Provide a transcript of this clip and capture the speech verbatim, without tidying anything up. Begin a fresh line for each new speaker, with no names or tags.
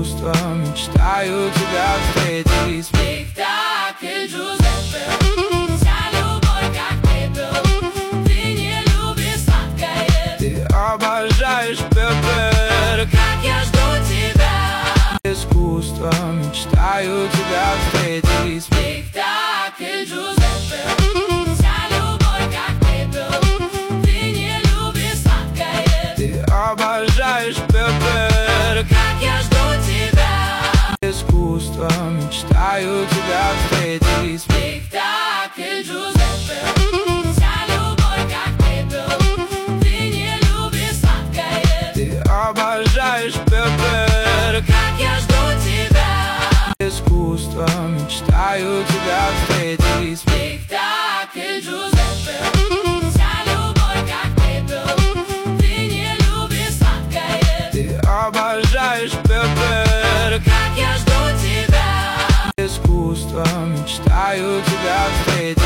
искусства, мечтаю тебя встретить.
Спектакль Джузеппе, вся любовь как пепел, ты не любишь сладкое,
Ты обожаешь пеппер,
как я жду тебя.
Искусство, мечтаю тебя встретить.
Спектакль Джузеппе, вся любовь как пепел, ты не любишь сладкое,
Ты обожаешь пеппер,
как я жду тебя.
Искусство, мечтаю тебя встретить.
Спектакль Джузеппе, вся любовь как пепел, ты не любишь сладкое,
Ты обожаешь пеппер,
как я жду тебя.
Искусство, мечтаю тебя встретить.
Спектакль Джузеппе, вся любовь как пепел, ты не любишь сладкое,
Ты обожаешь пеппер,
как я жду тебя.
Искусство, мечтаю тебя встретить.